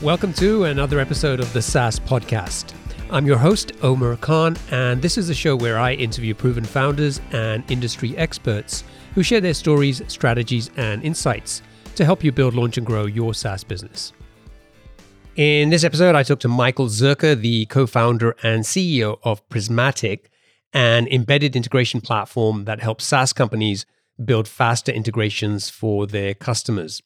Welcome to another episode of the SaaS Podcast. I'm your host, Omer Khan, and this is a show where I interview proven founders and industry experts who share their stories, strategies, and insights to help you build, launch, and grow your SaaS business. In this episode, I talked to Michael Zurcher, the co-founder and CEO of Prismatic, an embedded integration platform that helps SaaS companies build faster integrations for their customers.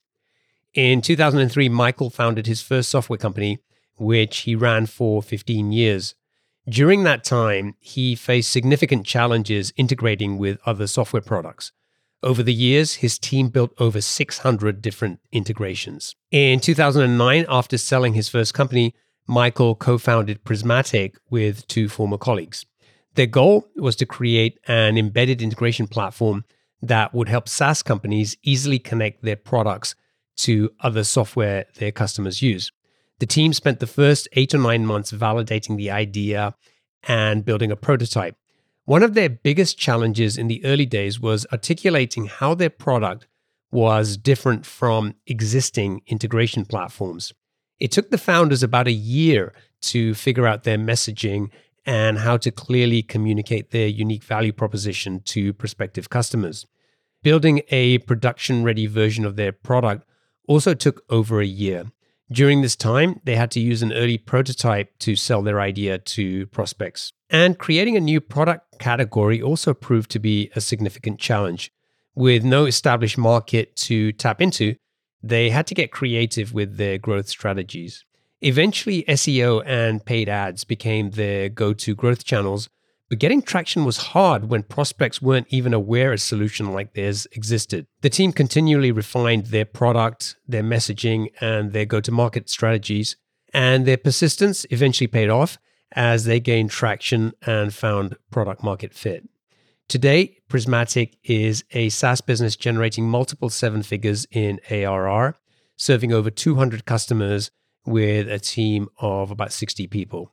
In 2003, Michael founded his first software company, which he ran for 15 years. During that time, he faced significant challenges integrating with other software products. Over the years, his team built over 600 different integrations. In 2009, after selling his first company, Michael co-founded Prismatic with two former colleagues. Their goal was to create an embedded integration platform that would help SaaS companies easily connect their products to other software their customers use. The team spent the first 8 or 9 months validating the idea and building a prototype. One of their biggest challenges in the early days was articulating how their product was different from existing integration platforms. It took the founders about a year to figure out their messaging and how to clearly communicate their unique value proposition to prospective customers. Building a production-ready version of their product also took over a year. During this time, they had to use an early prototype to sell their idea to prospects. And creating a new product category also proved to be a significant challenge. With no established market to tap into, they had to get creative with their growth strategies. Eventually, SEO and paid ads became their go-to growth channels, but getting traction was hard when prospects weren't even aware a solution like theirs existed. The team continually refined their product, their messaging, and their go-to-market strategies, and their persistence eventually paid off as they gained traction and found product market fit. Today, Prismatic is a SaaS business generating multiple 7 figures in ARR, serving over 200 customers with a team of about 60 people.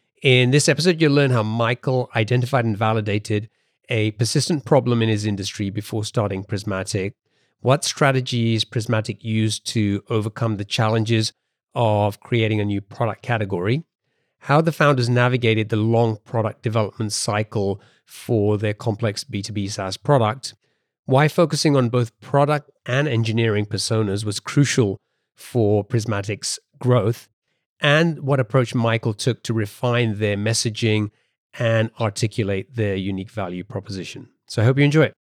In this episode, you'll learn how Michael identified and validated a persistent problem in his industry before starting Prismatic, what strategies Prismatic used to overcome the challenges of creating a new product category, how the founders navigated the long product development cycle for their complex B2B SaaS product, why focusing on both product and engineering personas was crucial for Prismatic's growth, and what approach Michael took to refine their messaging and articulate their unique value proposition. So I hope you enjoy it.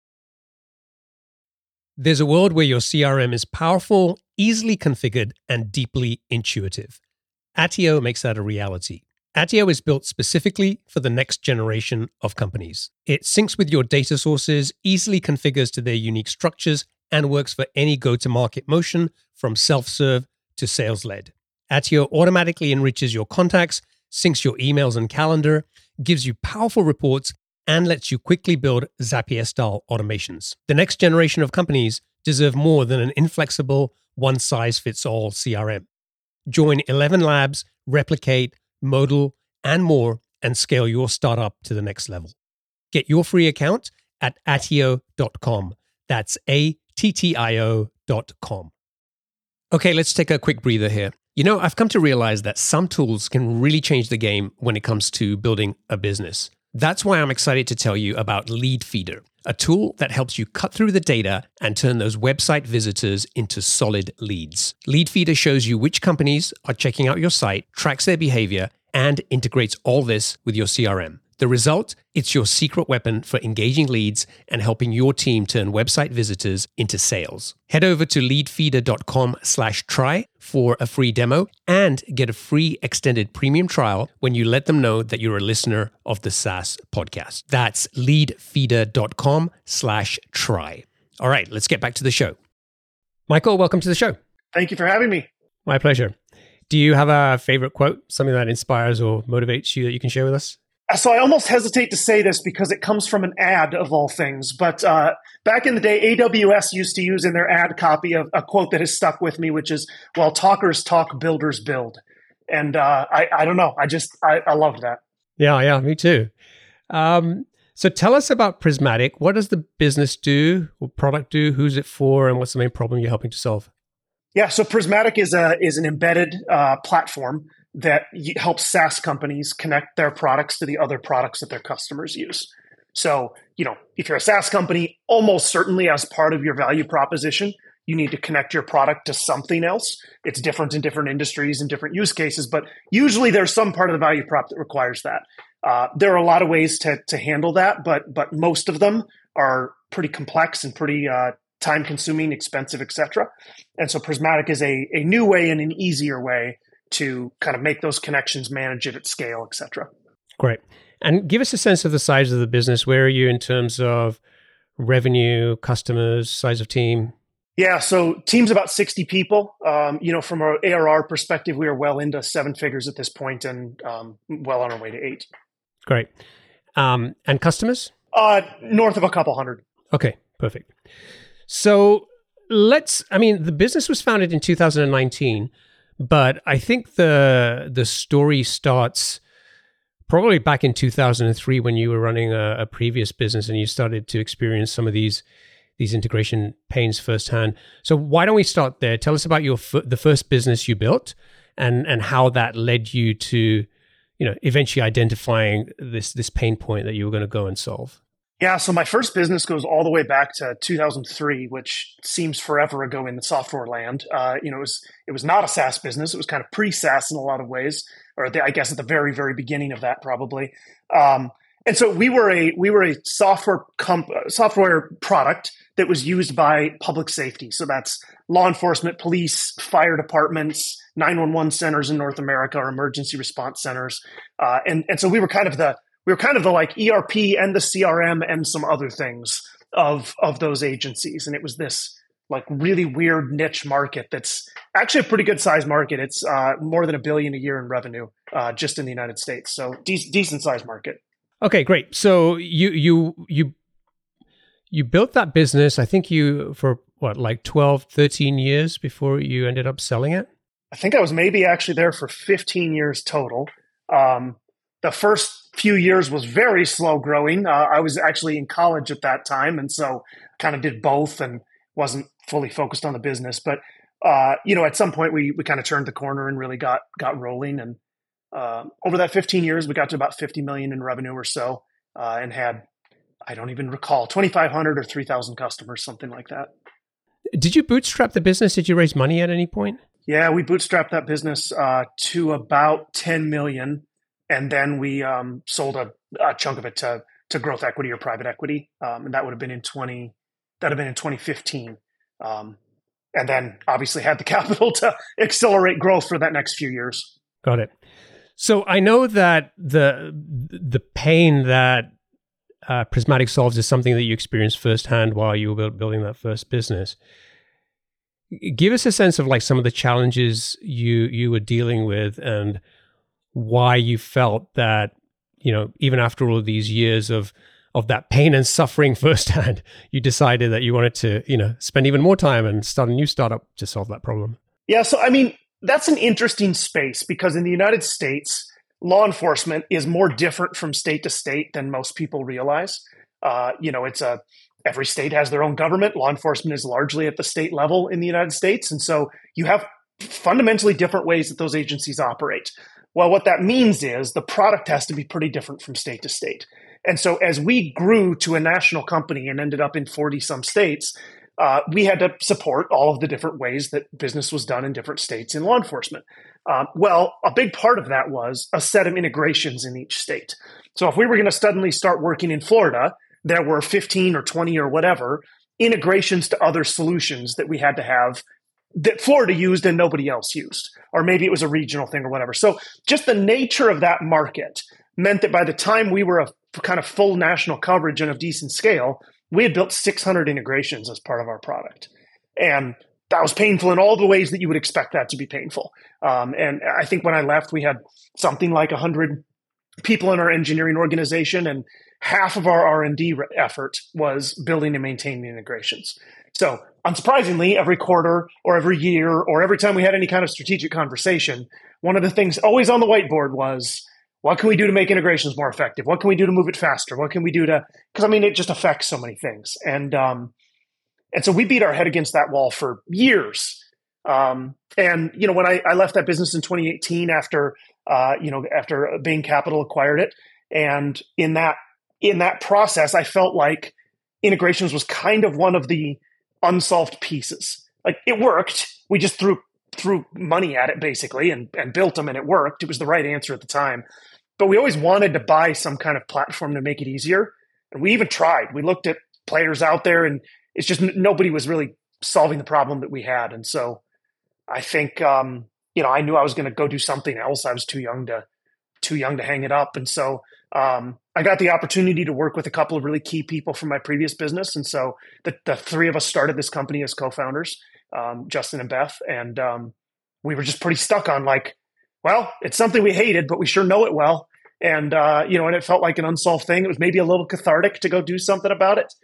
There's a world where your CRM is powerful, easily configured, and deeply intuitive. Attio makes that a reality. Attio is built specifically for the next generation of companies. It syncs with your data sources, easily configures to their unique structures, and works for any go-to-market motion from self-serve to sales-led. Attio automatically enriches your contacts, syncs your emails and calendar, gives you powerful reports, and lets you quickly build Zapier-style automations. The next generation of companies deserve more than an inflexible, one-size-fits-all CRM. Join 11 Labs, Replicate, Modal, and more, and scale your startup to the next level. Get your free account at attio.com. That's attio.com. Okay, let's take a quick breather here. You know, I've come to realize that some tools can really change the game when it comes to building a business. That's why I'm excited to tell you about Leadfeeder, a tool that helps you cut through the data and turn those website visitors into solid leads. Leadfeeder shows you which companies are checking out your site, tracks their behavior, and integrates all this with your CRM. The result? It's your secret weapon for engaging leads and helping your team turn website visitors into sales. Head over to leadfeeder.com/try for a free demo and get a free extended premium trial when you let them know that you're a listener of the SaaS podcast. That's leadfeeder.com/try. All right, let's get back to the show. Michael, welcome to the show. Thank you for having me. My pleasure. Do you have a favorite quote, something that inspires or motivates you that you can share with us? So I almost hesitate to say this because it comes from an ad of all things. But back in the day, AWS used to use in their ad copy a quote that has stuck with me, which is, "While talkers talk, builders build." And I don't know. I loved that. Yeah, me too. So tell us about Prismatic. What does the business do or product do? Who's it for? And what's the main problem you're helping to solve? Yeah, so Prismatic is an embedded platform that helps SaaS companies connect their products to the other products that their customers use. So, if you're a SaaS company, almost certainly as part of your value proposition, you need to connect your product to something else. It's different in different industries and different use cases, but usually there's some part of the value prop that requires that. There are a lot of ways to handle that, but most of them are pretty complex and pretty time-consuming, expensive, etc. And so Prismatic is a new way and an easier way to kind of make those connections, manage it at scale, etc. Great. And give us a sense of the size of the business. Where are you in terms of revenue, customers, size of team? Yeah, so team's about 60 people. From our ARR perspective, we are well into 7 figures at this point and well on our way to 8. Great. And customers? North of a couple hundred. Okay, perfect. So the business was founded in 2019, but I think the story starts probably back in 2003 when you were running a previous business and you started to experience some of these integration pains firsthand. So why don't we start there? Tell us about the first business you built and how that led you to, eventually identifying this pain point that you were going to go and solve. Yeah, so my first business goes all the way back to 2003, which seems forever ago in the software land. It was not a SaaS business. It was kind of pre-SaaS in a lot of ways, or I guess at the very, very beginning of that probably. And so we were a software product that was used by public safety. So that's law enforcement, police, fire departments, 911 centers in North America, or emergency response centers. And so we were kind of the like ERP and the CRM and some other things of those agencies. And it was this like really weird niche market that's actually a pretty good sized market. It's more than $1 billion a year in revenue just in the United States. So decent sized market. Okay, great. So you built that business, I think for 12, 13 years before you ended up selling it? I think I was maybe actually there for 15 years total. The first few years was very slow growing. I was actually in college at that time, and so kind of did both and wasn't fully focused on the business. But at some point we kind of turned the corner and really got rolling. And over that 15 years, we got to about 50 million in revenue or so, and had, I don't even recall, 2,500 or 3,000 customers, something like that. Did you bootstrap the business? Did you raise money at any point? Yeah, we bootstrapped that business to about 10 million. And then we sold a chunk of it to growth equity or private equity. And that would have been in 2015. And then obviously had the capital to accelerate growth for that next few years. Got it. So I know that the pain that Prismatic solves is something that you experienced firsthand while you were building that first business. Give us a sense of like some of the challenges you were dealing with and why you felt that, even after all of these years of that pain and suffering firsthand, you decided that you wanted to, spend even more time and start a new startup to solve that problem. Yeah. So, that's an interesting space because in the United States, law enforcement is more different from state to state than most people realize. Every state has their own government. Law enforcement is largely at the state level in the United States. And so you have fundamentally different ways that those agencies operate. Well, what that means is the product has to be pretty different from state to state. And so as we grew to a national company and ended up in 40 some states, we had to support all of the different ways that business was done in different states in law enforcement. Well, a big part of that was a set of integrations in each state. So if we were going to suddenly start working in Florida, there were 15 or 20 or whatever integrations to other solutions that we had to have that Florida used and nobody else used. Or maybe it was a regional thing or whatever. So just the nature of that market meant that by the time we were a kind of full national coverage and of decent scale, we had built 600 integrations as part of our product. And that was painful in all the ways that you would expect that to be painful. And I think when I left, we had something like 100 people in our engineering organization, and half of our R&D effort was building and maintaining integrations. So unsurprisingly, every quarter or every year or every time we had any kind of strategic conversation, one of the things always on the whiteboard was, what can we do to make integrations more effective? What can we do to move it faster? What can we do to, because it just affects so many things. And so we beat our head against that wall for years. And when I left that business in 2018 after after Bain Capital acquired it, and in that process, I felt like integrations was kind of one of the unsolved pieces. Like, it worked. We just threw money at it basically and built them, and it worked. It was the right answer at the time. But we always wanted to buy some kind of platform to make it easier. And we even tried. We looked at players out there, and it's just nobody was really solving the problem that we had. And so I think, I knew I was going to go do something else. I was too young to hang it up. And so I got the opportunity to work with a couple of really key people from my previous business. And so the three of us started this company as co-founders, Justin and Beth. And we were just pretty stuck on like, well, it's something we hated, but we sure know it well. And, and it felt like an unsolved thing. It was maybe a little cathartic to go do something about it.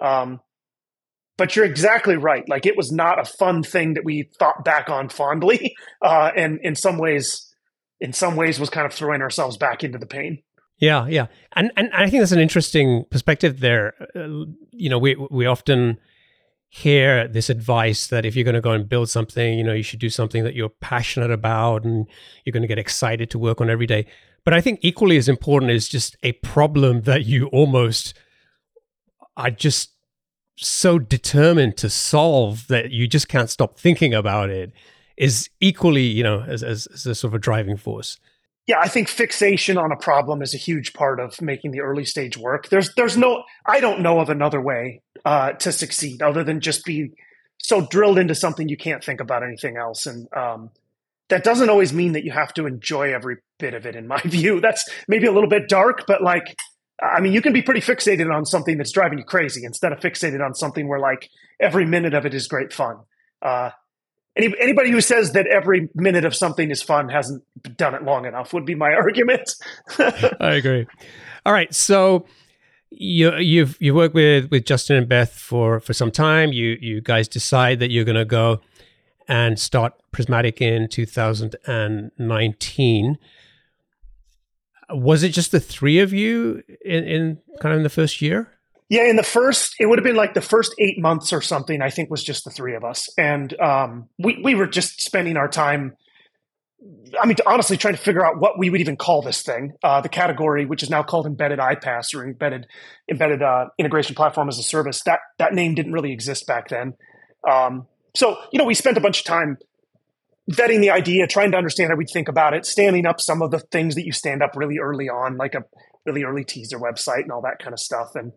But you're exactly right. Like, it was not a fun thing that we thought back on fondly. And in some ways was kind of throwing ourselves back into the pain. Yeah, yeah. And I think that's an interesting perspective there. We often hear this advice that if you're going to go and build something, you should do something that you're passionate about and you're going to get excited to work on every day. But I think equally as important is just a problem that you almost are just so determined to solve that you just can't stop thinking about it, is equally, as a sort of a driving force. Yeah, I think fixation on a problem is a huge part of making the early stage work. I don't know of another way to succeed other than just be so drilled into something you can't think about anything else. And that doesn't always mean that you have to enjoy every bit of it, in my view. That's maybe a little bit dark, but you can be pretty fixated on something that's driving you crazy instead of fixated on something where like every minute of it is great fun. Anybody who says that every minute of something is fun hasn't done it long enough would be my argument. I agree. All right. So you've worked with Justin and Beth for some time. You guys decide that you're going to go and start Prismatic in 2019. Was it just the three of you in kind of in the first year? Yeah, it would have been like the first 8 months or something, I think, was just the three of us. And we were just spending our time, honestly, trying to figure out what we would even call this thing. The category, which is now called Embedded iPaaS, or Embedded Integration Platform as a Service, that name didn't really exist back then. So we spent a bunch of time vetting the idea, trying to understand how we'd think about it, standing up some of the things that you stand up really early on, like a really early teaser website and all that kind of stuff. And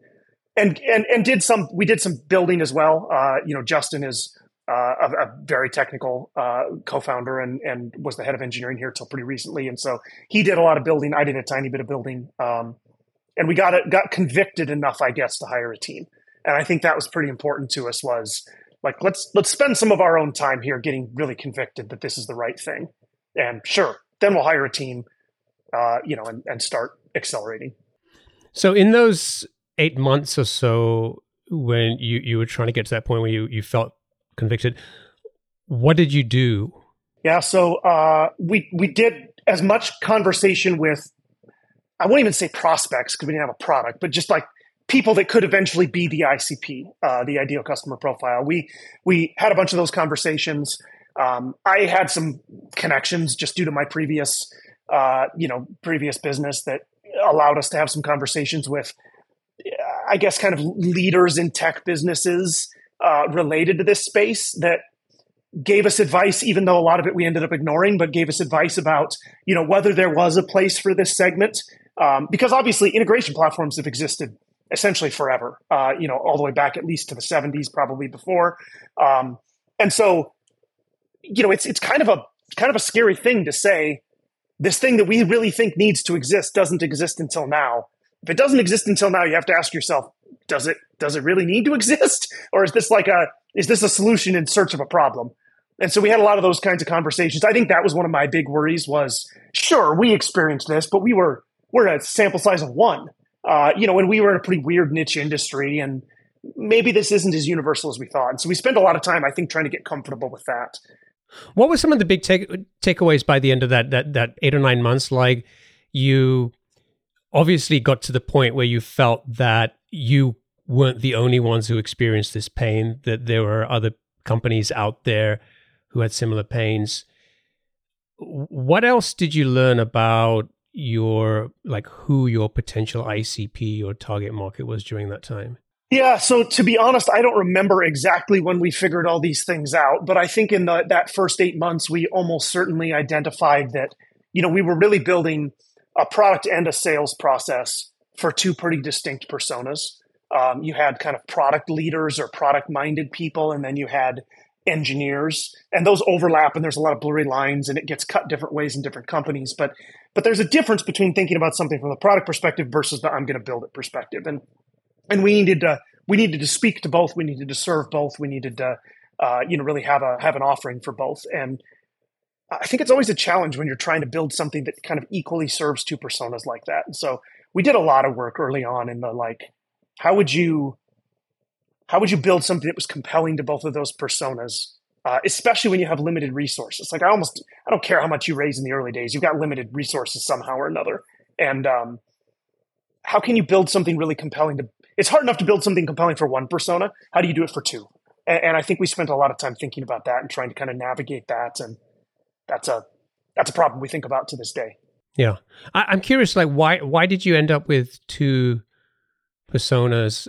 we did some building as well. Justin is a very technical co-founder and was the head of engineering here till pretty recently. And so he did a lot of building. I did a tiny bit of building. And we got convicted enough, I guess, to hire a team. And I think that was pretty important to us, was like, let's spend some of our own time here getting really convicted that this is the right thing. And sure, then we'll hire a team, and start accelerating. So in those 8 months or so, when you were trying to get to that point where you felt convicted, what did you do? Yeah, so we did as much conversation with, I won't even say prospects because we didn't have a product, but just like people that could eventually be the ICP, the ideal customer profile. We had a bunch of those conversations. I had some connections just due to my previous business that allowed us to have some conversations with, I guess, kind of leaders in tech businesses related to this space that gave us advice, even though a lot of it we ended up ignoring, but gave us advice about, whether there was a place for this segment. Because obviously integration platforms have existed essentially forever, all the way back at least to the 70s, probably before. And so, it's kind of a scary thing to say, this thing that we really think needs to exist doesn't exist until now. If it doesn't exist until now, you have to ask yourself, does it really need to exist? Or is this a solution in search of a problem? And so we had a lot of those kinds of conversations. I think that was one of my big worries was, sure, we experienced this, but we're a sample size of one, when we were in a pretty weird niche industry, and maybe this isn't as universal as we thought. And so we spent a lot of time, I think, trying to get comfortable with that. What were some of the big takeaways by the end of that 8 or 9 months? Like, you obviously got to the point where you felt that you weren't the only ones who experienced this pain, that there were other companies out there who had similar pains. What else did you learn about who your potential ICP or target market was during that time? Yeah, so to be honest, I don't remember exactly when we figured all these things out, but I think in that first 8 months, we almost certainly identified that, we were really building a product and a sales process for two pretty distinct personas. You had kind of product leaders or product-minded people, and then you had engineers, and those overlap, and there's a lot of blurry lines, and it gets cut different ways in different companies. But there's a difference between thinking about something from the product perspective versus the I'm going to build it perspective. And we needed to speak to both. We needed to serve both. We needed to really have an offering for both. And I think it's always a challenge when you're trying to build something that kind of equally serves two personas like that. And so we did a lot of work early on in the how would you build something that was compelling to both of those personas, especially when you have limited resources? I don't care how much you raise in the early days, you've got limited resources somehow or another. And how can you build something really compelling it's hard enough to build something compelling for one persona. How do you do it for two? And I think we spent a lot of time thinking about that and trying to kind of navigate that. And that's a problem we think about to this day. Yeah. I'm curious, why did you end up with two personas?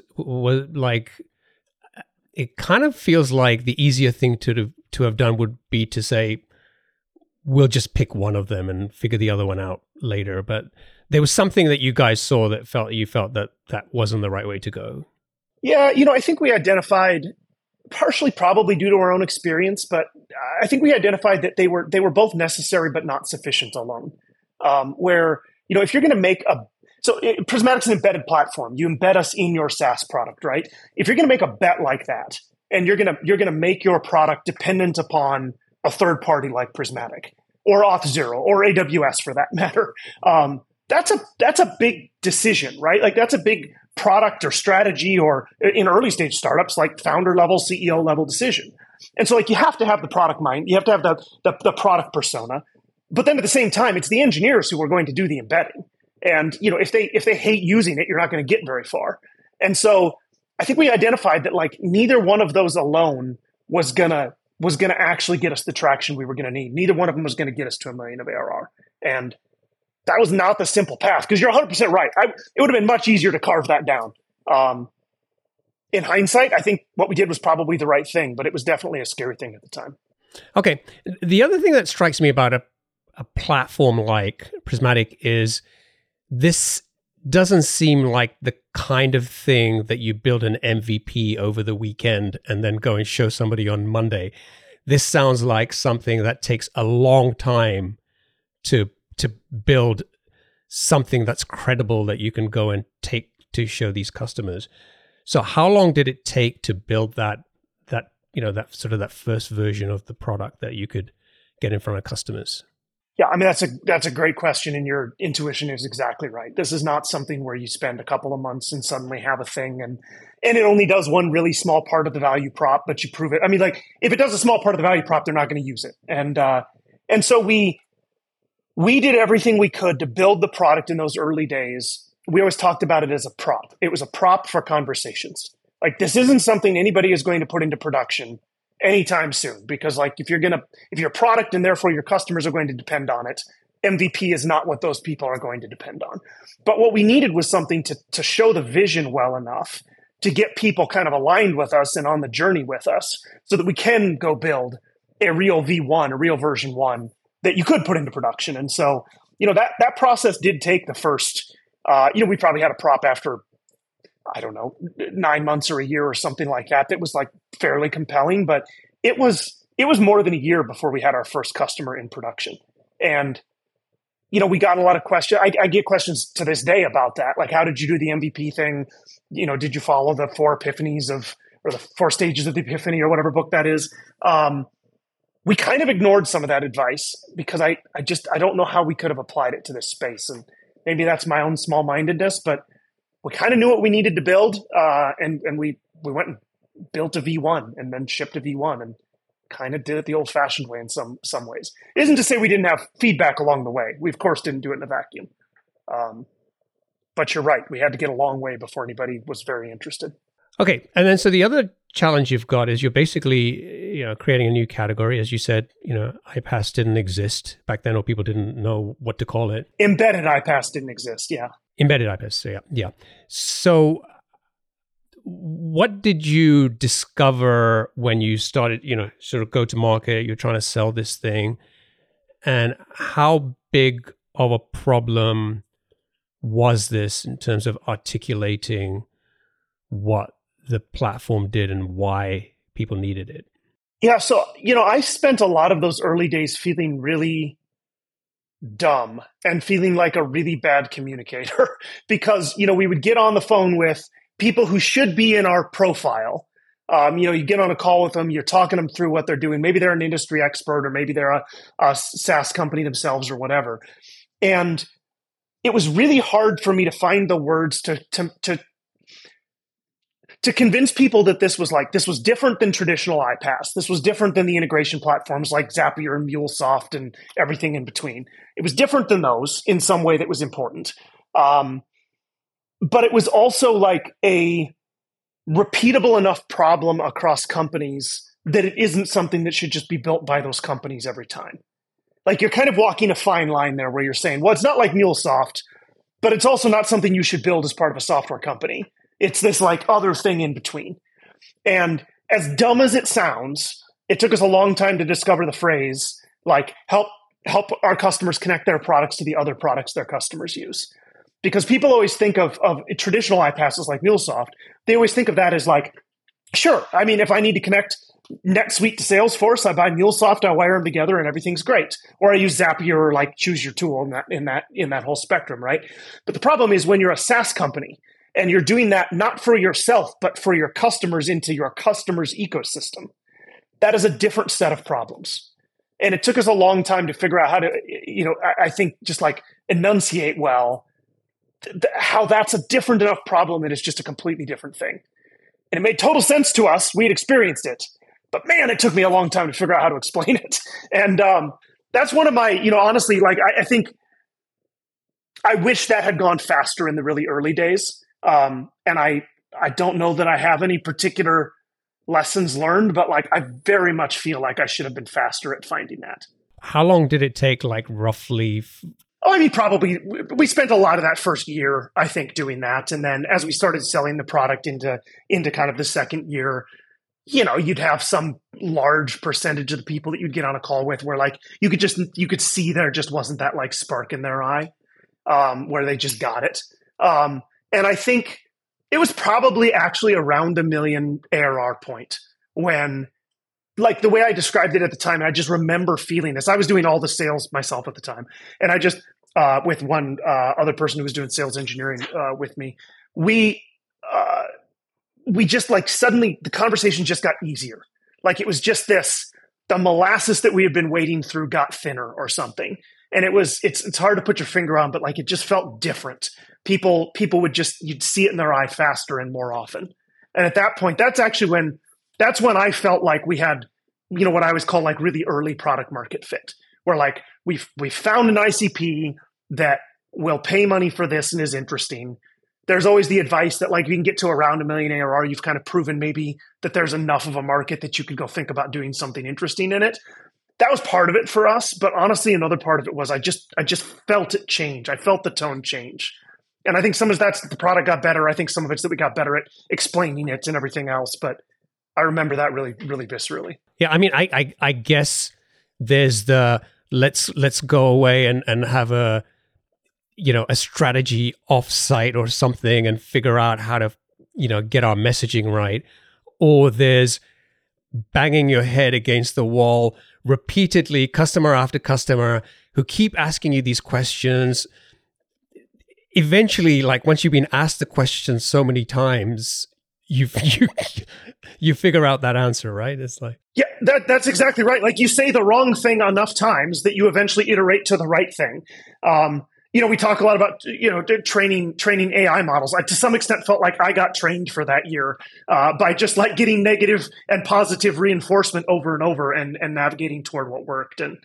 It kind of feels like the easier thing to have done would be to say, we'll just pick one of them and figure the other one out later. But there was something that you guys saw that you felt that wasn't the right way to go. Yeah, I think we identified, partially probably due to our own experience, but I think we identified that they were both necessary but not sufficient alone. Where, if you're going to make Prismatic's an embedded platform. You embed us in your SaaS product, right? If you're going to make a bet like that, and you're going to make your product dependent upon a third party like Prismatic or Auth0 or AWS for that matter, that's a big decision, right? That's a big product or strategy, or in early stage startups, founder level, CEO level decision. And so you have to have the product mind, you have to have the product persona, but then at the same time, it's the engineers who are going to do the embedding. And if they hate using it, you're not going to get very far. And so I think we identified that neither one of those alone was gonna actually get us the traction we were going to need. Neither one of them was going to get us to $1 million of ARR. And that was not the simple path, because you're 100% right. It would have been much easier to carve that down. In hindsight, I think what we did was probably the right thing, but it was definitely a scary thing at the time. Okay. The other thing that strikes me about a platform like Prismatic is this doesn't seem like the kind of thing that you build an MVP over the weekend and then go and show somebody on Monday. This sounds like something that takes a long time to build something that's credible that you can go and take to show these customers. So how long did it take to build that first version of the product that you could get in front of customers? Yeah, I mean, that's a great question, and your intuition is exactly right. This is not something where you spend a couple of months and suddenly have a thing, and it only does one really small part of the value prop, but you prove it. I mean, if it does a small part of the value prop, they're not going to use it. And so we did everything we could to build the product in those early days. We always talked about it as a prop. It was a prop for conversations. This isn't something anybody is going to put into production anytime soon, because if you're a product and therefore your customers are going to depend on it, MVP is not what those people are going to depend on. But what we needed was something to show the vision well enough to get people kind of aligned with us and on the journey with us, so that we can go build a real V1, a real version 1 that you could put into production. And so, that process did take the first, we probably had a prop after, I don't know, 9 months or a year or something like that. That was fairly compelling, but it was more than a year before we had our first customer in production. And, we got a lot of questions. I get questions to this day about that. How did you do the MVP thing? Did you follow the 4 epiphanies or the 4 stages of the epiphany or whatever book that is? We kind of ignored some of that advice because I don't know how we could have applied it to this space. And maybe that's my own small-mindedness, but we kind of knew what we needed to build, and we went and built a V1 and then shipped a V1 and kind of did it the old-fashioned way in some ways. It isn't to say we didn't have feedback along the way. We, of course, didn't do it in a vacuum. But you're right. We had to get a long way before anybody was very interested. Okay. And then so the other challenge you've got is you're basically, creating a new category. As you said, iPaaS didn't exist back then, or people didn't know what to call it. Embedded iPaaS didn't exist. Yeah. Embedded iPaaS. Yeah. So what did you discover when you started, sort of go to market, you're trying to sell this thing, and how big of a problem was this in terms of articulating what the platform did and why people needed it? Yeah. So, I spent a lot of those early days feeling really dumb and feeling like a really bad communicator because, we would get on the phone with people who should be in our profile. You get on a call with them, you're talking them through what they're doing. Maybe they're an industry expert, or maybe they're a SaaS company themselves or whatever. And it was really hard for me to find the words to convince people that this was different than traditional iPaaS. This was different than the integration platforms like Zapier and MuleSoft and everything in between. It was different than those in some way that was important. But it was also like a repeatable enough problem across companies that it isn't something that should just be built by those companies every time. Like, you're kind of walking a fine line there where you're saying, well, it's not like MuleSoft, but it's also not something you should build as part of a software company. It's this like other thing in between. And as dumb as it sounds, it took us a long time to discover the phrase, like, help our customers connect their products to the other products their customers use. Because people always think of traditional iPaaS like MuleSoft. They always think of that as like, sure, I mean, if I need to connect NetSuite to Salesforce, I buy MuleSoft, I wire them together, and everything's great. Or I use Zapier, or like choose your tool in that whole spectrum, right? But the problem is when you're a SaaS company and you're doing that not for yourself, but for your customers into your customers' ecosystem, that is a different set of problems. And it took us a long time to figure out how to, I think just like enunciate well how that's a different enough problem that it's just a completely different thing. And it made total sense to us. We had experienced it. But man, it took me a long time to figure out how to explain it. And that's one of my, honestly, like I think I wish that had gone faster in the really early days. And I don't know that I have any particular lessons learned, but like I very much feel like I should have been faster at finding that. How long did it take, like roughly? Oh, I mean, probably we spent a lot of that first year, I think, doing that. And then as we started selling the product into kind of the second year, you'd have some large percentage of the people that you'd get on a call with where like you could see there just wasn't that like spark in their eye, where they just got it. And I think it was probably actually around $1 million ARR point when, like, the way I described it at the time, I just remember feeling this. I was doing all the sales myself at the time. And I just, with one other person who was doing sales engineering with me, we just like suddenly the conversation just got easier. Like it was just the molasses that we had been wading through got thinner or something. And it's hard to put your finger on, but like it just felt different. People would you'd see it in their eye faster and more often. And at that point, that's when I felt like we had, what I always call like really early product market fit, where like we found an ICP that will pay money for this and is interesting. There's always the advice that like if you can get to around $1 million ARR, you've kind of proven maybe that there's enough of a market that you could go think about doing something interesting in it. That was part of it for us, but honestly, another part of it was I just felt it change. I felt the tone change. And I think some of that's that the product got better. I think some of it's that we got better at explaining it and everything else. But I remember that really, really viscerally. Yeah, I mean, I guess there's the let's go away and have a strategy offsite or something and figure out how to get our messaging right. Or there's banging your head against the wall repeatedly, customer after customer, who keep asking you these questions. Eventually, like once you've been asked the question so many times, you figure out that answer, right? It's like, yeah, that's exactly right. Like you say the wrong thing enough times that you eventually iterate to the right thing. We talk a lot about training AI models. I, to some extent, felt like I got trained for that year by just like getting negative and positive reinforcement over and over and navigating toward what worked. And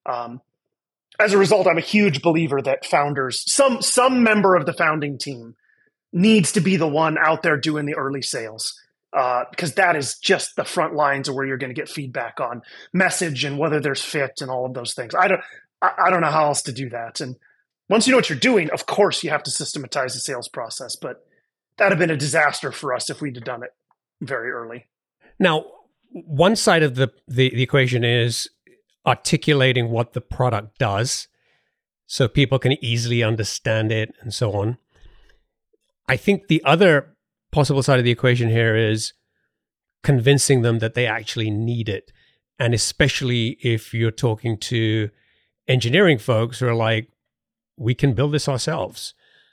as a result, I'm a huge believer that founders, some member of the founding team, needs to be the one out there doing the early sales. because that is just the front lines of where you're going to get feedback on message and whether there's fit and all of those things. I don't know how else to do that. And once you know what you're doing, of course you have to systematize the sales process, but that'd have been a disaster for us if we'd have done it very early. Now, one side of the equation is articulating what the product does so people can easily understand it and so on. I think the other possible side of the equation here is convincing them that they actually need it. And especially if you're talking to engineering folks who are like, we can build this ourselves.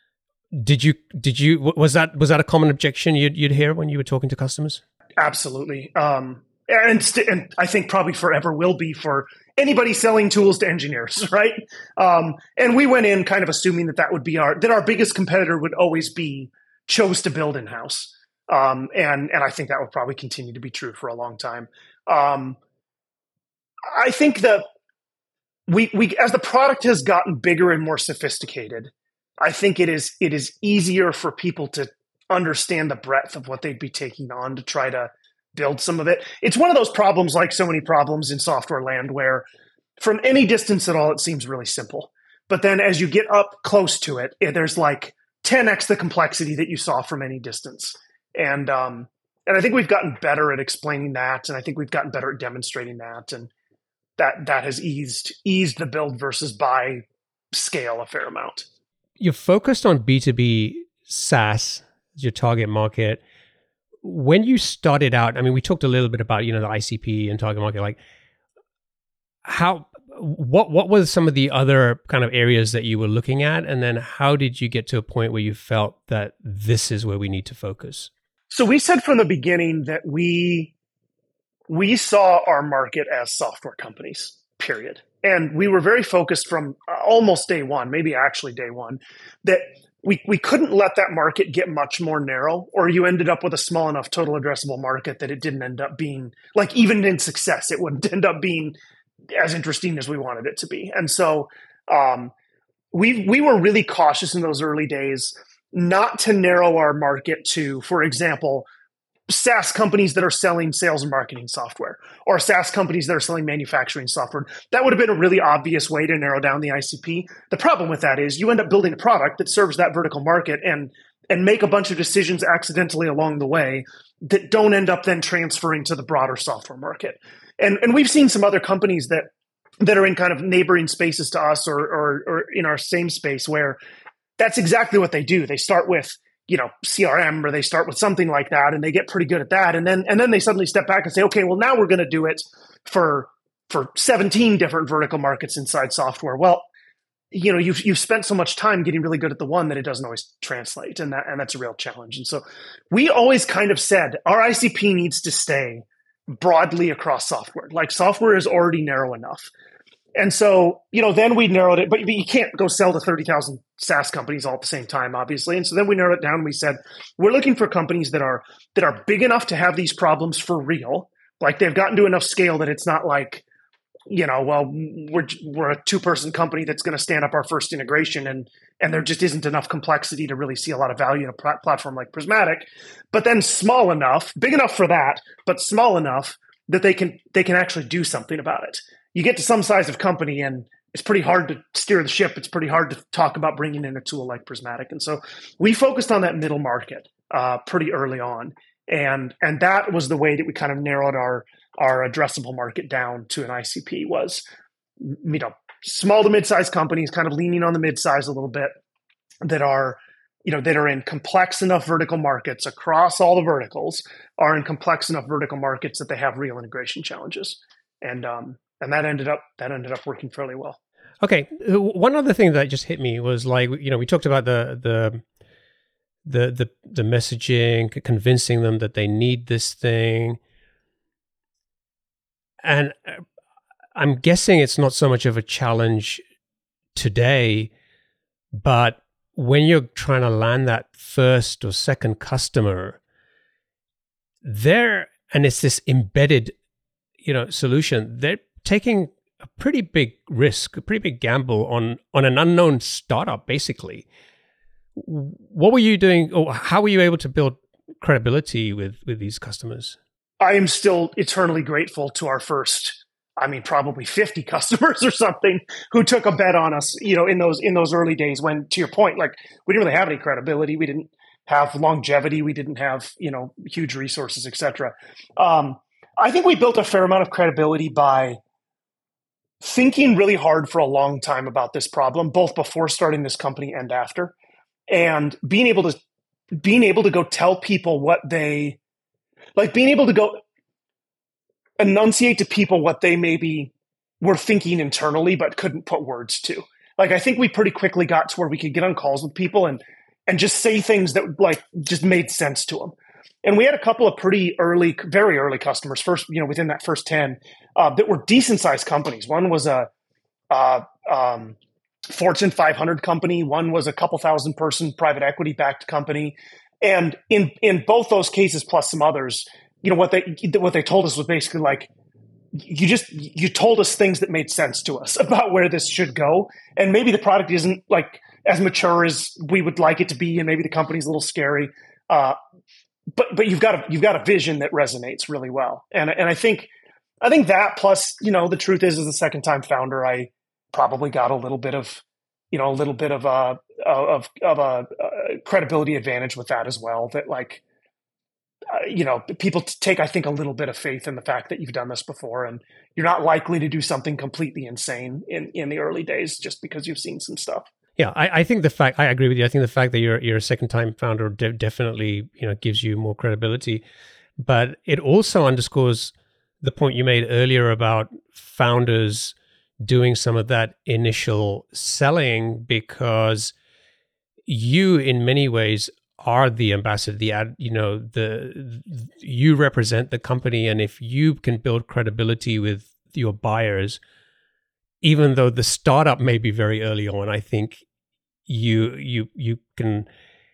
Was that a common objection you'd hear when you were talking to customers? Absolutely. And I think probably forever will be for anybody selling tools to engineers, right? And we went in kind of assuming that would be our biggest competitor would always be chose to build in-house. And I think that will probably continue to be true for a long time. I think that we as the product has gotten bigger and more sophisticated, I think it is easier for people to understand the breadth of what they'd be taking on to try to build some of it. It's one of those problems, like so many problems in software land, where from any distance at all, it seems really simple. But then as you get up close to it, there's like 10x the complexity that you saw from any distance. And I think we've gotten better at explaining that, and I think we've gotten better at demonstrating that, and that has eased the build versus buy scale a fair amount. You're focused on B2B SaaS as your target market. When you started out, I mean, we talked a little bit about, the ICP and target market, like what were some of the other kind of areas that you were looking at? And then how did you get to a point where you felt that this is where we need to focus? So we said from the beginning that we saw our market as software companies, period. And we were very focused from almost day one, maybe actually day one, that we couldn't let that market get much more narrow, or you ended up with a small enough total addressable market that it didn't end up being, like, even in success, it wouldn't end up being as interesting as we wanted it to be. And so we were really cautious in those early days not to narrow our market to, for example, SaaS companies that are selling sales and marketing software, or SaaS companies that are selling manufacturing software. That would have been a really obvious way to narrow down the ICP. The problem with that is you end up building a product that serves that vertical market and make a bunch of decisions accidentally along the way that don't end up then transferring to the broader software market. And we've seen some other companies that are in kind of neighboring spaces to us or in our same space where that's exactly what they do. They start with CRM, or they start with something like that, and they get pretty good at that. And then they suddenly step back and say, okay, well, now we're going to do it for 17 different vertical markets inside software. Well, you've spent so much time getting really good at the one that it doesn't always translate. And that's a real challenge. And so we always kind of said our ICP needs to stay broadly across software. Like, software is already narrow enough. And so, then we narrowed it, but you can't go sell to 30,000 SaaS companies all at the same time, obviously. And so then we narrowed it down and we said, we're looking for companies that are big enough to have these problems for real. Like, they've gotten to enough scale that it's not like, well, we're a 2-person company that's going to stand up our first integration and there just isn't enough complexity to really see a lot of value in a platform like Prismatic. But then small enough, big enough for that, but small enough that they can actually do something about it. You get to some size of company and it's pretty hard to steer the ship. It's pretty hard to talk about bringing in a tool like Prismatic. And so we focused on that middle market pretty early on. And that was the way that we kind of narrowed our addressable market down to an ICP was, small to mid-sized companies, kind of leaning on the mid-size a little bit, that are in complex enough vertical markets across all the verticals, are in complex enough vertical markets that they have real integration challenges. And that ended up working fairly well. Okay, one other thing that just hit me was, like, we talked about the messaging, convincing them that they need this thing, and I'm guessing it's not so much of a challenge today, but when you're trying to land that first or second customer, and it's this embedded, solution, they're taking a pretty big risk, a pretty big gamble on an unknown startup, basically. What were you doing, or how were you able to build credibility with these customers? I am still eternally grateful to our first, probably 50 customers or something who took a bet on us, in those early days when, to your point, like we didn't really have any credibility. We didn't have longevity. We didn't have, huge resources, et cetera. I think we built a fair amount of credibility by thinking really hard for a long time about this problem, both before starting this company and after, and being able to go tell people what they like, being able to go enunciate to people what they maybe were thinking internally but couldn't put words to. Like, I think we pretty quickly got to where we could get on calls with people and just say things that like just made sense to them. And we had a couple of very early customers first, within that first 10 that were decent sized companies. One was a Fortune 500 company. One was a couple thousand person private equity backed company. And in both those cases, plus some others, what they told us was basically like, you told us things that made sense to us about where this should go. And maybe the product isn't like as mature as we would like it to be. And maybe the company's a little scary. But you've got a vision that resonates really well. And I think that plus, the truth is as a second time founder, I probably got a little bit of a credibility advantage with that as well. That like, people take, I think, a little bit of faith in the fact that you've done this before and you're not likely to do something completely insane in the early days just because you've seen some stuff. Yeah, I think I agree with you. I think the fact that you're a second time founder definitely, gives you more credibility, but it also underscores the point you made earlier about founders doing some of that initial selling, because you in many ways are the ambassador, you represent the company. And if you can build credibility with your buyers, even though the startup may be very early on, I think you can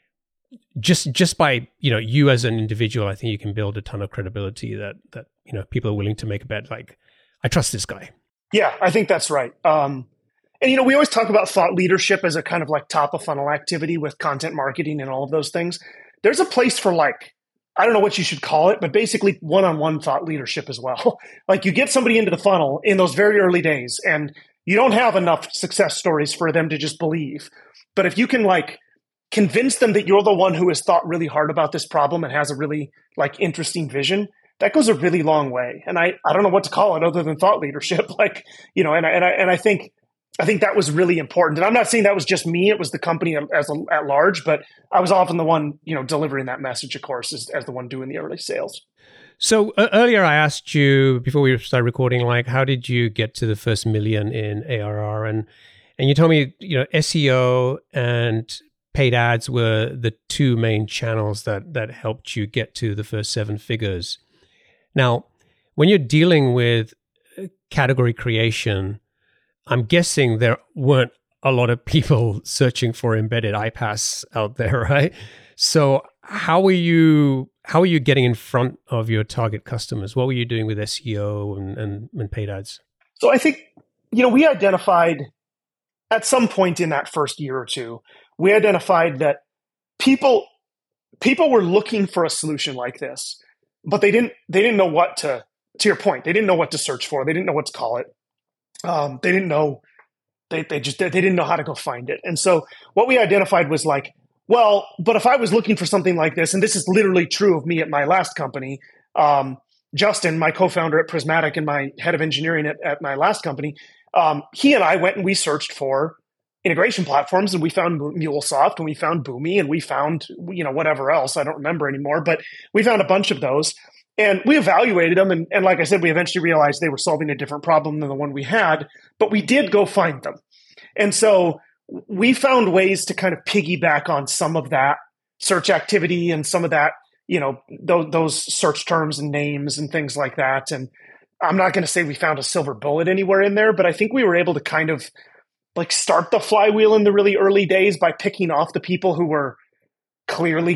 just by, you as an individual, I think you can build a ton of credibility that people are willing to make a bet. Like, I trust this guy. Yeah, I think that's right. And, we always talk about thought leadership as a kind of like top of funnel activity with content marketing and all of those things. There's a place for like, I don't know what you should call it, but basically one-on-one thought leadership as well. Like, you get somebody into the funnel in those very early days and you don't have enough success stories for them to just believe. But if you can like convince them that you're the one who has thought really hard about this problem and has a really like interesting vision, that goes a really long way. And I don't know what to call it other than thought leadership. Like, and I think that was really important. And I'm not saying that was just me; it was the company at large. But I was often the one, delivering that message, of course, as the one doing the early sales. So earlier I asked you before we started recording, like, how did you get to the first million in ARR? And you told me, SEO and paid ads were the two main channels that helped you get to the first seven figures. Now, when you're dealing with category creation, I'm guessing there weren't a lot of people searching for embedded iPaaS out there, right? So how are you getting in front of your target customers? What were you doing with SEO and paid ads? So I think, we identified at some point in that first year or two, we identified that people were looking for a solution like this, but they didn't know what to your point, they didn't know what to search for. They didn't know what to call it. They didn't know, they didn't know how to go find it. And so what we identified was like, well, but if I was looking for something like this, and this is literally true of me at my last company, Justin, my co-founder at Prismatic and my head of engineering at my last company, he and I went and we searched for integration platforms, and we found MuleSoft, and we found Boomi, and we found, whatever else, I don't remember anymore, but we found a bunch of those. And we evaluated them. And like I said, we eventually realized they were solving a different problem than the one we had, but we did go find them. And so we found ways to kind of piggyback on some of that search activity and some of that, those search terms and names and things like that. And I'm not going to say we found a silver bullet anywhere in there, but I think we were able to kind of like start the flywheel in the really early days by picking off the people who were clearly,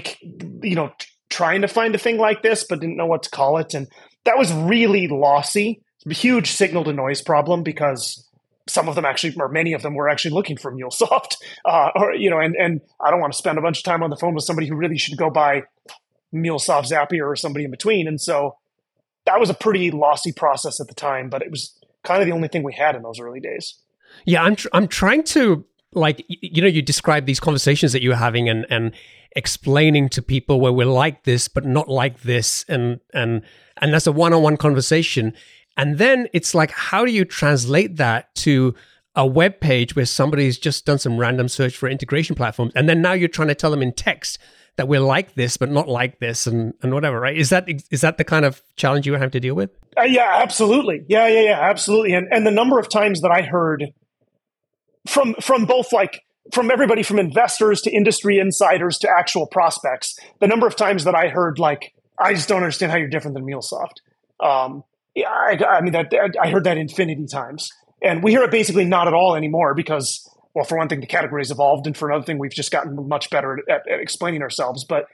trying to find a thing like this, but didn't know what to call it. And that was really lossy. It's a huge signal to noise problem because some of them actually, or many of them were actually looking for MuleSoft, and I don't want to spend a bunch of time on the phone with somebody who really should go buy, MuleSoft, Zapier, or somebody in between. And so that was a pretty lossy process at the time, but it was kind of the only thing we had in those early days. Yeah, I'm trying to, like, you describe these conversations that you were having and explaining to people where we're like this but not like this, and that's a one-on-one conversation. And then it's like, how do you translate that to a web page where somebody's just done some random search for integration platforms, and then now you're trying to tell them in text that we're like this but not like this, and whatever, right? Is that the kind of challenge you have to deal with? Yeah, absolutely. Yeah, absolutely. And the number of times that I heard from both, like, from everybody from investors to industry insiders to actual prospects, the number of times that I heard, like, I just don't understand how you're different than MuleSoft. I mean, I heard that infinity times. And we hear it basically not at all anymore because, well, for one thing, the category has evolved. And for another thing, we've just gotten much better at explaining ourselves. But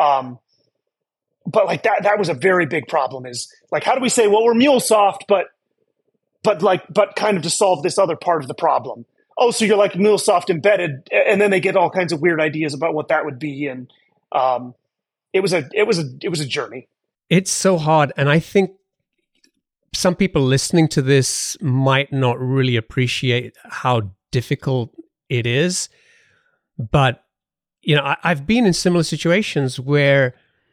like that was a very big problem, is like, how do we say, well, we're MuleSoft, but kind of to solve this other part of the problem? Oh, so you're like MuleSoft embedded, and then they get all kinds of weird ideas about what that would be. And it was a journey. It's so hard. And I think some people listening to this might not really appreciate how difficult it is. But, I've been in similar situations where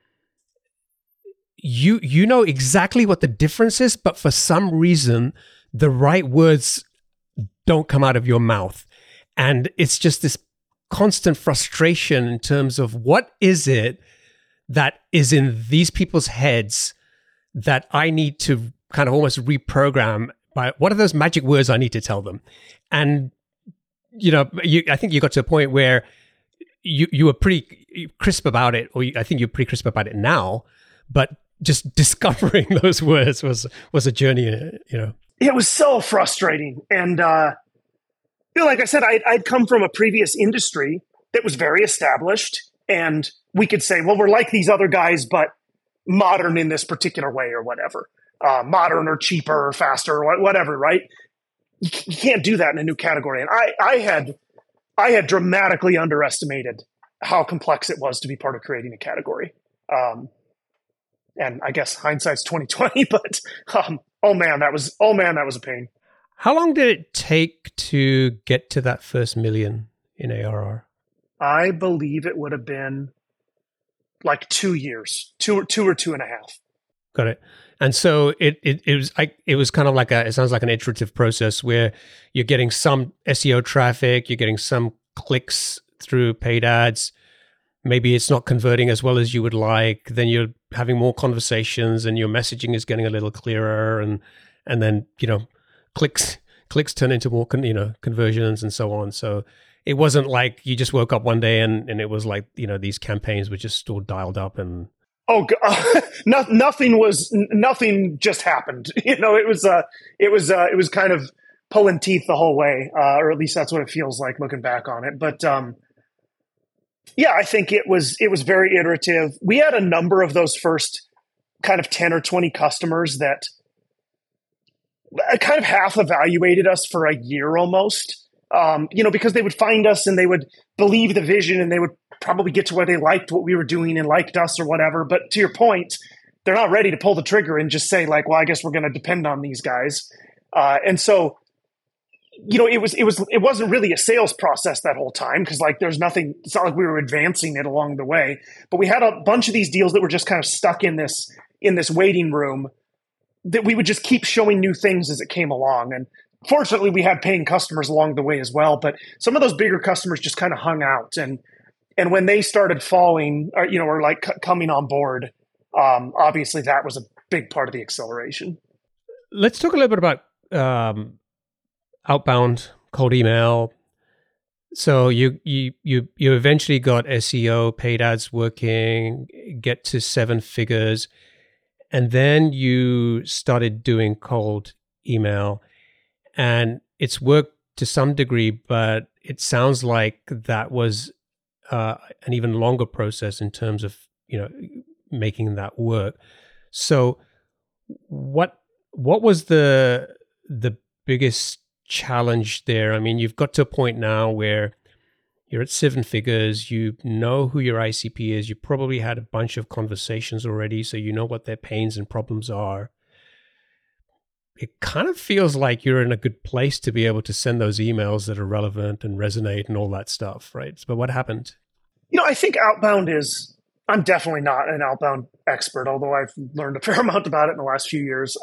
you know exactly what the difference is, but for some reason, the right words don't come out of your mouth. And it's just this constant frustration in terms of what is it that is in these people's heads that I need to kind of almost reprogram by what are those magic words I need to tell them. And, I think you got to a point where you were pretty crisp about it, or I think you're pretty crisp about it now, but just discovering those words was a journey, It was so frustrating. And, like I said, I'd come from a previous industry that was very established, and we could say, well, we're like these other guys, but modern in this particular way or whatever. Modern or cheaper or faster or whatever, right? You can't do that in a new category. And I had dramatically underestimated how complex it was to be part of creating a category. And I guess hindsight's 2020, but oh man, that was a pain. How long did it take to get to that first million in ARR? I believe it would have been like 2 years, two or 2.5. Got it. And so it was kind of like it sounds like an iterative process where you're getting some SEO traffic, you're getting some clicks through paid ads. Maybe it's not converting as well as you would like. Then you're having more conversations and your messaging is getting a little clearer, and then, clicks turn into more, conversions and so on. So it wasn't like you just woke up one day and it was like, these campaigns were just all dialed up and. Oh, nothing just happened. It was kind of pulling teeth the whole way, or at least that's what it feels like looking back on it. But yeah, I think it was very iterative. We had a number of those first kind of 10 or 20 customers that kind of half evaluated us for a year almost, because they would find us and they would believe the vision and they would probably get to where they liked what we were doing and liked us or whatever. But to your point, they're not ready to pull the trigger and just say like, well, I guess we're going to depend on these guys. And so, it wasn't really a sales process that whole time, because like there's nothing, it's not like we were advancing it along the way, but we had a bunch of these deals that were just kind of stuck in this waiting room that we would just keep showing new things as it came along. And fortunately we had paying customers along the way as well, but some of those bigger customers just kind of hung out. And when they started falling, or like coming on board, obviously that was a big part of the acceleration. Let's talk a little bit about outbound cold email. So you eventually got SEO, paid ads working, get to 7 figures, and then you started doing cold email, and it's worked to some degree, but it sounds like that was an even longer process in terms of making that work. So what was the biggest challenge there? I mean, you've got to a point now where You're at seven figures. You know who your ICP is. You probably had a bunch of conversations already, so you know what their pains and problems are. It kind of feels like you're in a good place to be able to send those emails that are relevant and resonate and all that stuff, right? But what happened? I think outbound I'm definitely not an outbound expert, although I've learned a fair amount about it in the last few years.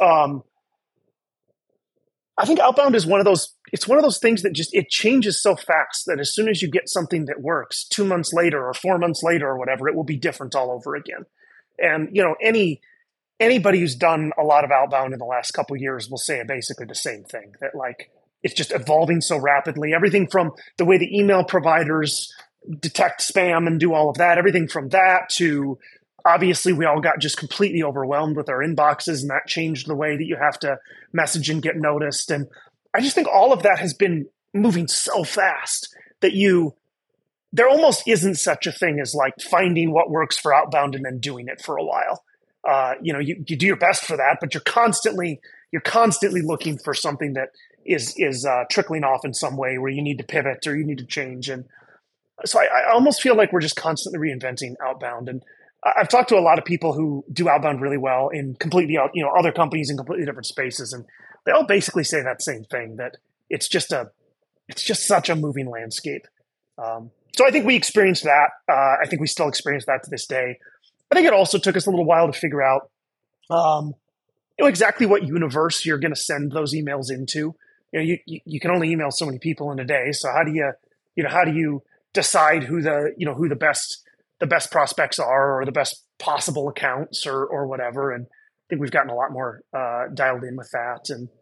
I think outbound is it's one of those things that it changes so fast that as soon as you get something that works 2 months later or 4 months later or whatever, it will be different all over again. And, anybody who's done a lot of outbound in the last couple of years will say basically the same thing, that like, it's just evolving so rapidly. Everything from the way the email providers detect spam and do all of that, everything from that to obviously we all got just completely overwhelmed with our inboxes, and that changed the way that you have to message and get noticed. And I just think all of that has been moving so fast that there almost isn't such a thing as like finding what works for outbound and then doing it for a while. You do your best for that, but you're constantly looking for something that is trickling off in some way where you need to pivot or you need to change. And so I almost feel like we're just constantly reinventing outbound. And I've talked to a lot of people who do outbound really well in completely, other companies in completely different spaces, and they all basically say that same thing, that it's just such a moving landscape. So I think we experienced that. I think we still experience that to this day. I think it also took us a little while to figure out, exactly what universe you're going to send those emails into. You can only email so many people in a day. So how do you decide who the best prospects are, or the best possible accounts, or whatever? And I think we've gotten a lot more dialed in with that. And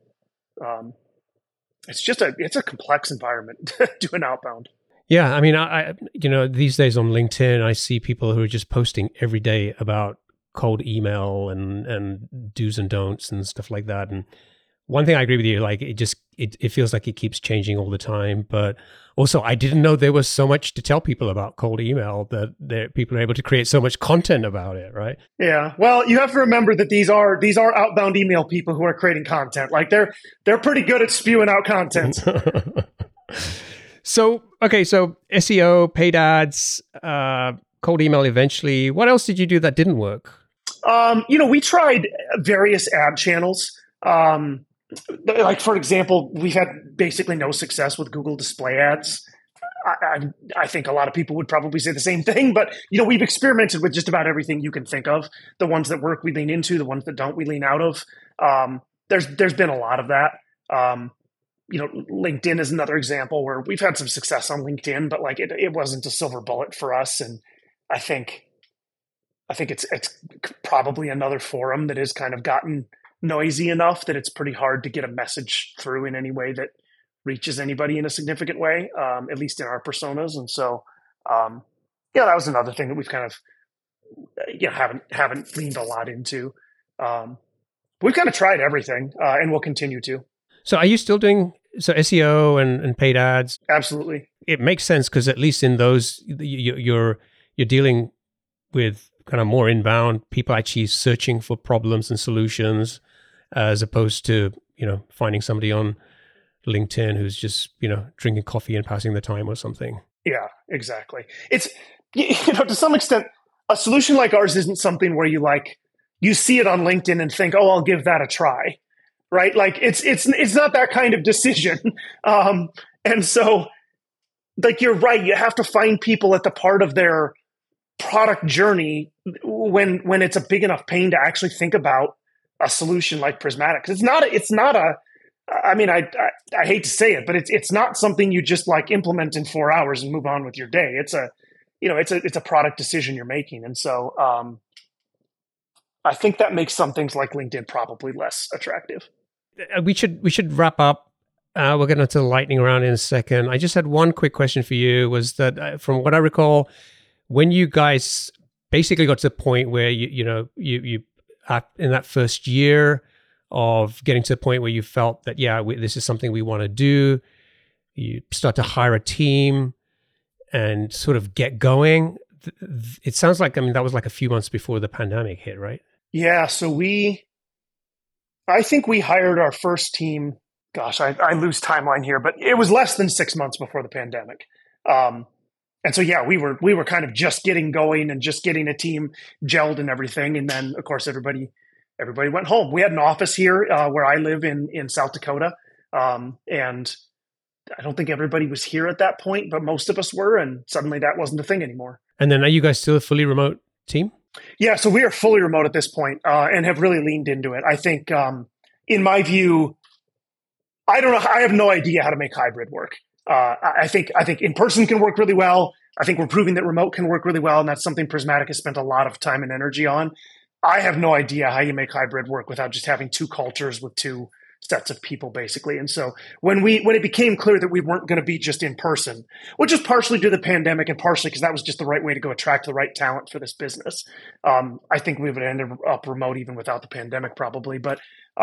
it's a complex environment doing outbound. Yeah, I mean, I these days on LinkedIn, I see people who are just posting every day about cold email and do's and don'ts and stuff like that. And one thing I agree with you, like it feels like it keeps changing all the time. But also, I didn't know there was so much to tell people about cold email, that people are able to create so much content about it, right? Yeah. Well, you have to remember that these are outbound email people who are creating content. Like they're pretty good at spewing out content. So SEO, paid ads, cold email eventually. What else did you do that didn't work? We tried various ad channels. Like, for example, we've had basically no success with Google display ads. I think a lot of people would probably say the same thing, but we've experimented with just about everything you can think of. The ones that work, we lean into. The ones that don't, we lean out of. There's been a lot of that. LinkedIn is another example where we've had some success on LinkedIn, but like it wasn't a silver bullet for us. And I think it's probably another forum that has kind of gotten noisy enough that it's pretty hard to get a message through in any way that reaches anybody in a significant way, at least in our personas. And so, that was another thing that we've kind of, haven't leaned a lot into. We've kind of tried everything, and we'll continue to. So are you still doing SEO and paid ads? Absolutely. It makes sense because at least in those, you're dealing with kind of more inbound people actually searching for problems and solutions, as opposed to finding somebody on LinkedIn who's just drinking coffee and passing the time or something. Yeah, exactly. It's to some extent, a solution like ours isn't something where you see it on LinkedIn and think, oh, I'll give that a try. Right? Like it's not that kind of decision. And so like, you're right. You have to find people at the part of their product journey when it's a big enough pain to actually think about a solution like Prismatic. I hate to say it, but it's not something you just like implement in 4 hours and move on with your day. It's a product decision you're making. And so, I think that makes some things like LinkedIn probably less attractive. We should wrap up. We'll get into the lightning round in a second. I just had one quick question for you. Was that from what I recall, when you guys basically got to the point where you in that first year of getting to the point where you felt that this is something we want to do, you start to hire a team and sort of get going. It sounds like that was like a few months before the pandemic hit, right? Yeah. So I think we hired our first team. Gosh, I lose timeline here, but it was less than 6 months before the pandemic. And so, yeah, we were kind of just getting going and just getting a team gelled and everything. And then, of course, everybody went home. We had an office here where I live in South Dakota. And I don't think everybody was here at that point, but most of us were. And suddenly that wasn't a thing anymore. And then are you guys still a fully remote team? Yeah, so we are fully remote at this point, and have really leaned into it. I think, in my view, I don't know. I have no idea how to make hybrid work. I think in person can work really well. I think we're proving that remote can work really well, and that's something Prismatic has spent a lot of time and energy on. I have no idea how you make hybrid work without just having two cultures with two sets of people, basically. And so when it became clear that we weren't going to be just in person, which is partially due to the pandemic and partially because that was just the right way to go attract the right talent for this business. I think we would have ended up remote even without the pandemic, probably. But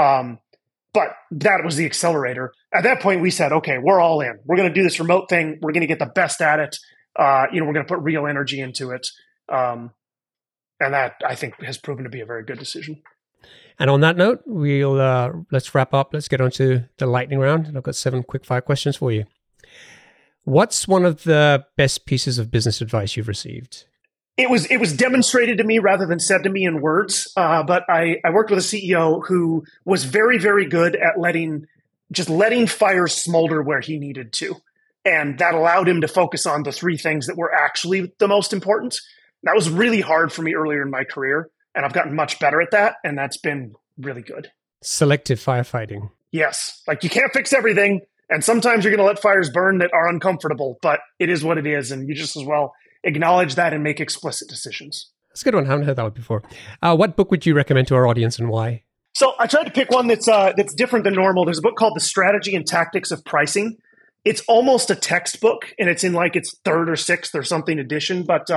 that was the accelerator. At that point, we said, okay, we're all in. We're going to do this remote thing. We're going to get the best at it. We're going to put real energy into it. And that, I think, has proven to be a very good decision. And on that note, let's wrap up. Let's get on to the lightning round. And I've got 7 quick fire questions for you. What's one of the best pieces of business advice you've received? It was demonstrated to me rather than said to me in words. But I worked with a CEO who was very, very good at letting fires smolder where he needed to. And that allowed him to focus on the 3 things that were actually the most important. That was really hard for me earlier in my career. And I've gotten much better at that. And that's been really good. Selective firefighting. Yes. Like you can't fix everything. And sometimes you're going to let fires burn that are uncomfortable, but it is what it is. And you just as well acknowledge that and make explicit decisions. That's a good one. I haven't heard that one before. What book would you recommend to our audience and why? So I tried to pick one that's different than normal. There's a book called The Strategy and Tactics of Pricing. It's almost a textbook, and it's in like its 3rd or 6th or something edition. But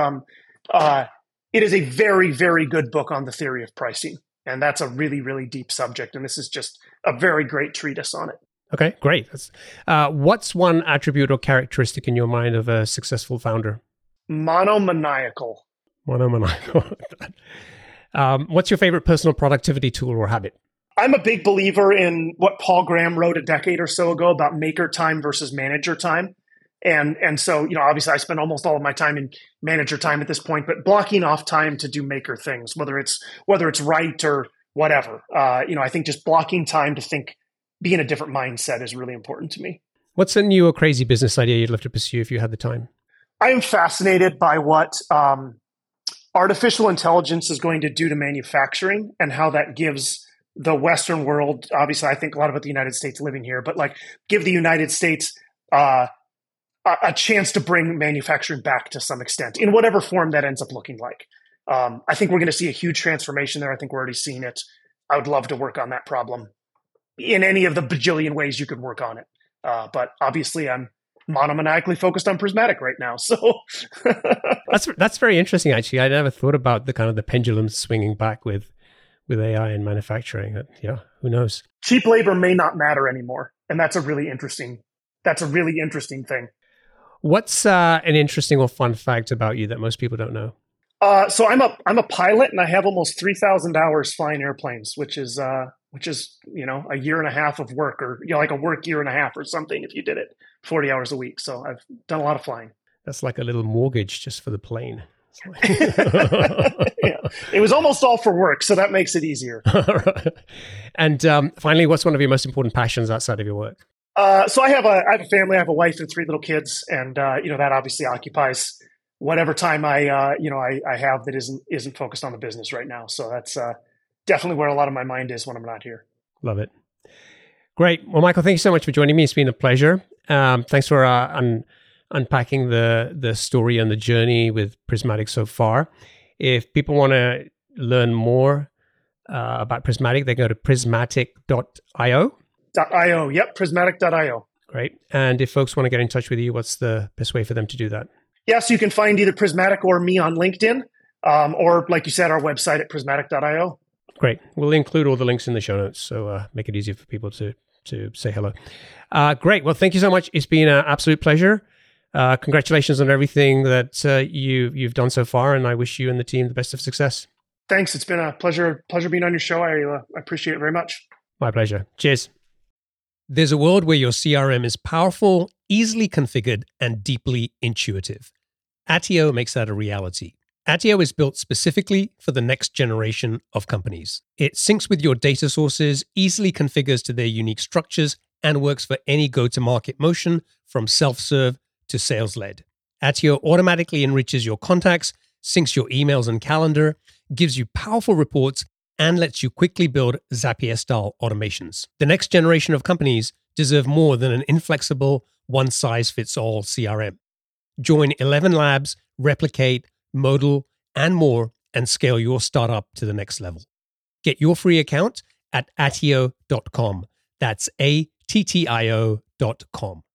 it is a very, very good book on the theory of pricing. And that's a really, really deep subject. And this is just a very great treatise on it. Okay, great. What's one attribute or characteristic in your mind of a successful founder? Monomaniacal. Monomaniacal. What's your favorite personal productivity tool or habit? I'm a big believer in what Paul Graham wrote a decade or so ago about maker time versus manager time. And so, obviously I spend almost all of my time in manager time at this point, but blocking off time to do maker things, whether it's right or whatever. I think just blocking time to think, be in a different mindset is really important to me. What's a new or crazy business idea you'd love to pursue if you had the time? I am fascinated by what artificial intelligence is going to do to manufacturing and how that gives the Western world, obviously I think a lot about the United States living here, but like give the United States a chance to bring manufacturing back to some extent in whatever form that ends up looking like. I think we're going to see a huge transformation there. I think we're already seeing it. I would love to work on that problem in any of the bajillion ways you could work on it. But obviously I'm monomaniacally focused on Prismatic right now. So that's very interesting. Actually, I never thought about the kind of the pendulum swinging back with AI and manufacturing. Yeah, who knows? Cheap labor may not matter anymore. And that's a really interesting thing. What's an interesting or fun fact about you that most people don't know? So I'm a pilot, and I have almost 3,000 hours flying airplanes, which is a year and a half of work, or like a work year and a half or something if you did it 40 hours a week. So I've done a lot of flying. That's like a little mortgage just for the plane. Yeah. It was almost all for work, so that makes it easier. And finally, what's one of your most important passions outside of your work? So I have a family. I have a wife and 3 little kids, and that obviously occupies whatever time I have that isn't focused on the business right now. So that's definitely where a lot of my mind is when I'm not here. Love it. Great. Well, Michael, thank you so much for joining me. It's been a pleasure. Thanks for unpacking the story and the journey with Prismatic so far. If people want to learn more about Prismatic, they go to prismatic.io. Yep, prismatic.io. Great. And if folks want to get in touch with you, what's the best way for them to do that? Yeah, so you can find either Prismatic or me on LinkedIn, or like you said, our website at prismatic.io. Great. We'll include all the links in the show notes, so make it easier for people to say hello. Great. Well, thank you so much. It's been an absolute pleasure. Congratulations on everything that you've done so far, and I wish you and the team the best of success. Thanks. It's been a pleasure being on your show. I appreciate it very much. My pleasure. Cheers. There's a world where your CRM is powerful, easily configured, and deeply intuitive. Attio makes that a reality. Attio is built specifically for the next generation of companies. It syncs with your data sources, easily configures to their unique structures, and works for any go-to-market motion from self-serve to sales-led. Attio automatically enriches your contacts, syncs your emails and calendar, gives you powerful reports, and lets you quickly build Zapier-style automations. The next generation of companies deserve more than an inflexible, one-size-fits-all CRM. Join 11 Labs, Replicate, Modal, and more, and scale your startup to the next level. Get your free account at attio.com. That's attio.com.